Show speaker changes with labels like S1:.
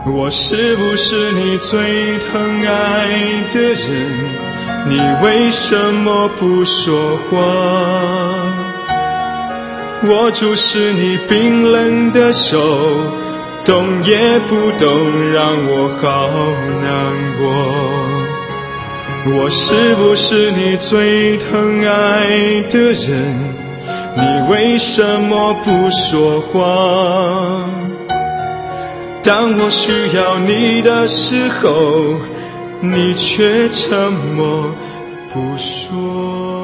S1: 我是不是你最疼爱的人？你为什么不说话？我注视你冰冷的手，动也不动，让我好难过。我是不是你最疼爱的人？你为什么不说话？当我需要你的时候，你却沉默不说。